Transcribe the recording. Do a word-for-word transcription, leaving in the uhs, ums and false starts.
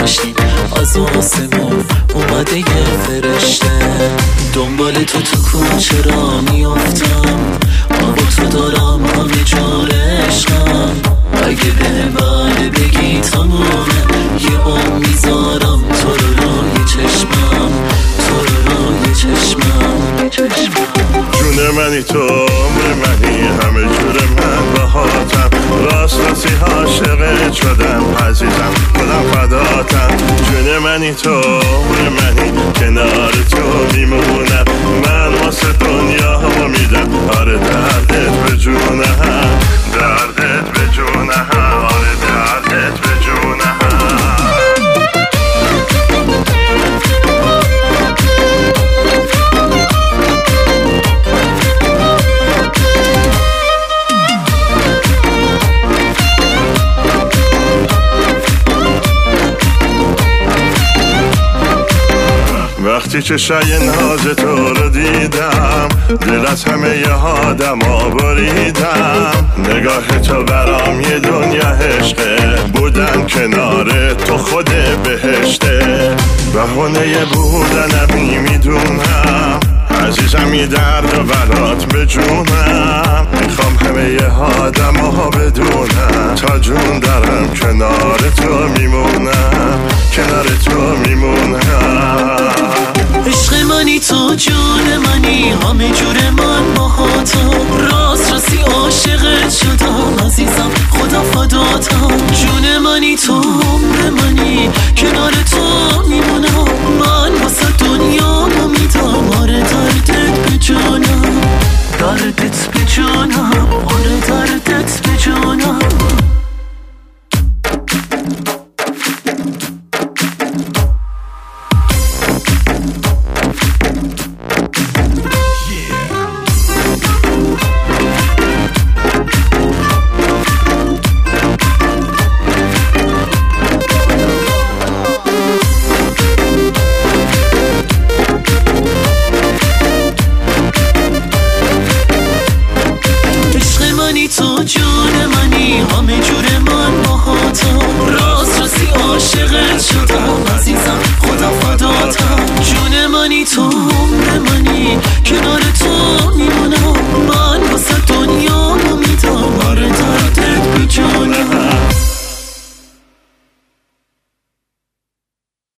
نشی از آسمون اومده یه فرشته. دنبال تو تو کوچه را میافتم، با تو دارم همه جور عشقم. اگه به بله بگی تمومه، یه عمر میذارم تو رو روی چشمم، تو رو روی چشمم چشمم. جون منی تو عمر منی، همه جور من باهاتم. راست راستی عاشقت شدم عزیزم، خودم فداتم. جون منی تو عمر منی، کنار تو میمونم. من واسه دنیا همو میدم، آره دردت به جونم، دردت به جونم، آره دردت به جونم. وقتی که شای ناز تو رو دیدم، دل از همه ی آدم ها بریدم. نگاه تو برام یه دنیا عشقه، بودن کنار تو خود بهشته. بهونه بودنم میدونم عزیزم، یه درد و برات بجونم. میخوام همه ی آدم ها بدونم، تا جون دارم کنار تو میمونم، کنار تو میمونم. عشق منی تو جون منی، همه جور من باهاتم. راست راستی عاشقت شدم عزیزم، خدا فداتم. جون منی تو عمر منی، کنار تو میمونم. من واسه دنیا میدم، آره دردت به جونم، دردت به جونم، آره دردت به جونم.